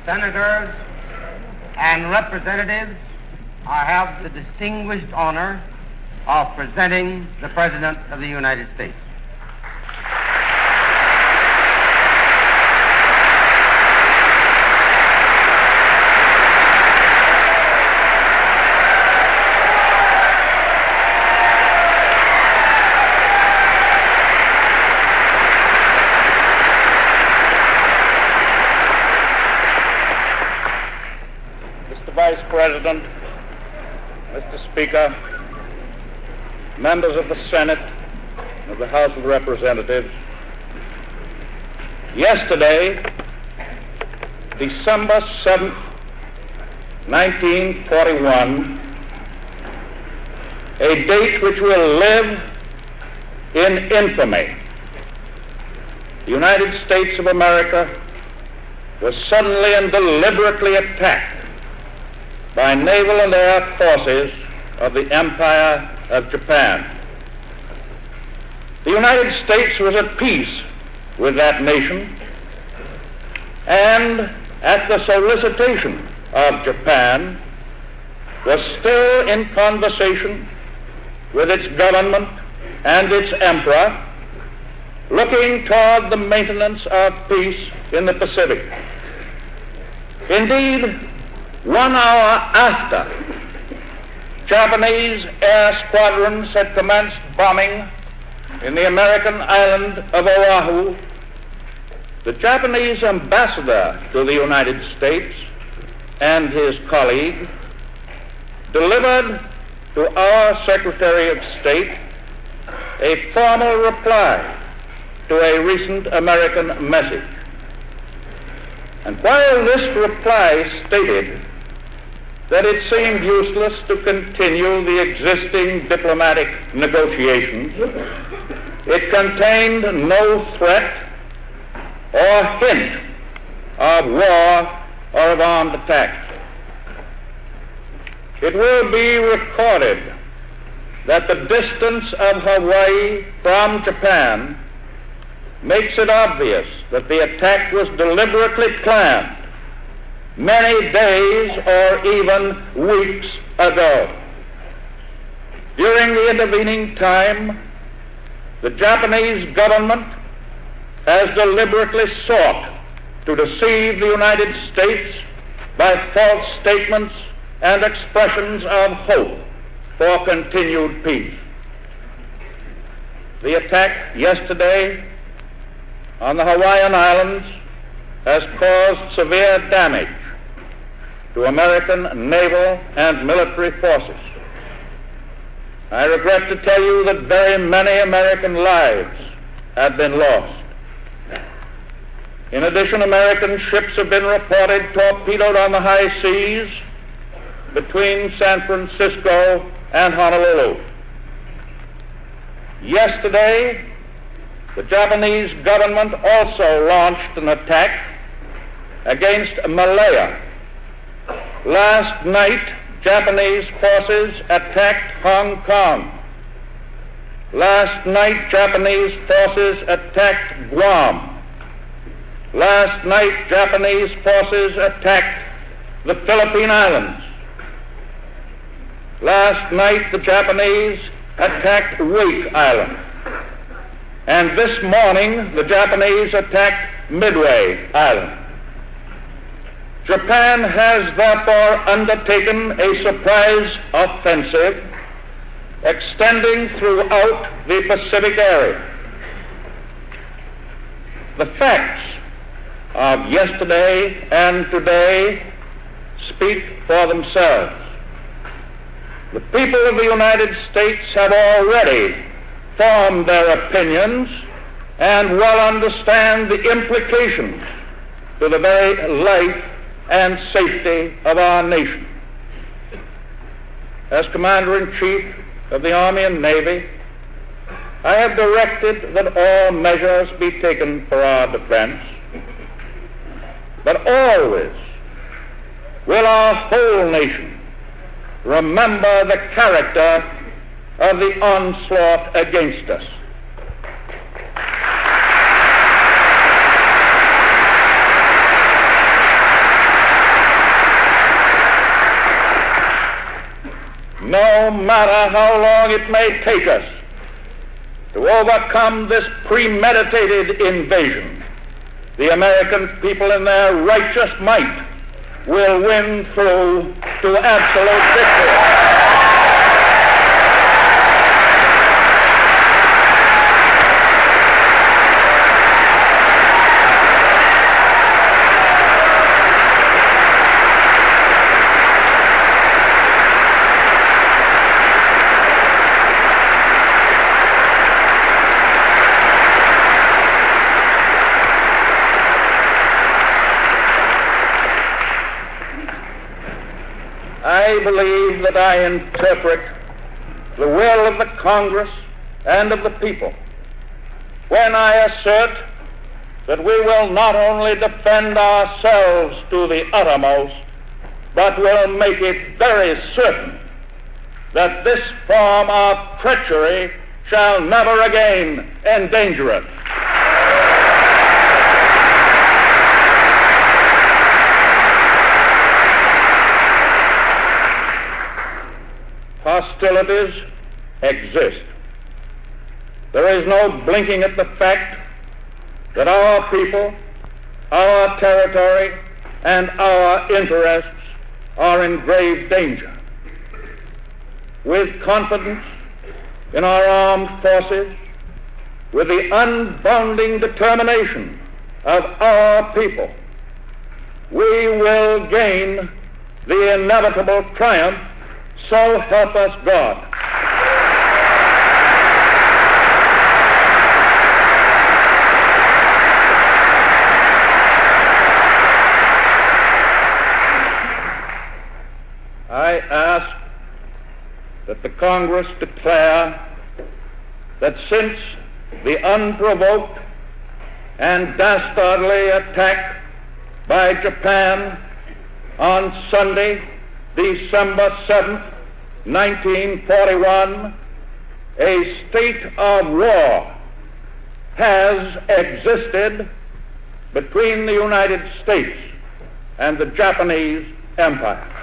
senators, and representatives, I have the distinguished honor of presenting the President of the United States. Vice President, Mr. Speaker, members of the Senate and of the House of Representatives, yesterday, December 7th, 1941, a date which will live in infamy, the United States of America was suddenly and deliberately attacked by naval and air forces of the Empire of Japan. The United States was at peace with that nation, and at the solicitation of Japan, was still in conversation with its government and its emperor, looking toward the maintenance of peace in the Pacific. Indeed, 1 hour after Japanese air squadrons had commenced bombing in the American island of Oahu, the Japanese ambassador to the United States and his colleague delivered to our Secretary of State a formal reply to a recent American message. And while this reply stated that it seemed useless to continue the existing diplomatic negotiations, it contained no threat or hint of war or of armed attack. It will be recorded that the distance of Hawaii from Japan makes it obvious that the attack was deliberately planned many days or even weeks ago. During the intervening time, the Japanese government has deliberately sought to deceive the United States by false statements and expressions of hope for continued peace. The attack yesterday on the Hawaiian Islands has caused severe damage to American naval and military forces. I regret to tell you that very many American lives have been lost. In addition, American ships have been reported torpedoed on the high seas between San Francisco and Honolulu. Yesterday, the Japanese government also launched an attack against Malaya. Last night, Japanese forces attacked Hong Kong. Last night, Japanese forces attacked Guam. Last night, Japanese forces attacked the Philippine Islands. Last night, the Japanese attacked Wake Island. And this morning, the Japanese attacked Midway Island. Japan has therefore undertaken a surprise offensive extending throughout the Pacific area. The facts of yesterday and today speak for themselves. The people of the United States have already formed their opinions and well understand the implications to the very life and safety of our nation. As Commander-in-Chief of the Army and Navy, I have directed that all measures be taken for our defense, but always will our whole nation remember the character of the onslaught against us. matter how long it may take us to overcome this premeditated invasion, the American people in their righteous might will win through to absolute victory. I believe that I interpret the will of the Congress and of the people when I assert that we will not only defend ourselves to the uttermost, but will make it very certain that this form of treachery shall never again endanger us. Hostilities exist. There is no blinking at the fact that our people, our territory, and our interests are in grave danger. With confidence in our armed forces, with the unbounding determination of our people, we will gain the inevitable triumph. So help us God. I ask that the Congress declare that since the unprovoked and dastardly attack by Japan on Sunday, December 7th, 1941, a state of war has existed between the United States and the Japanese Empire.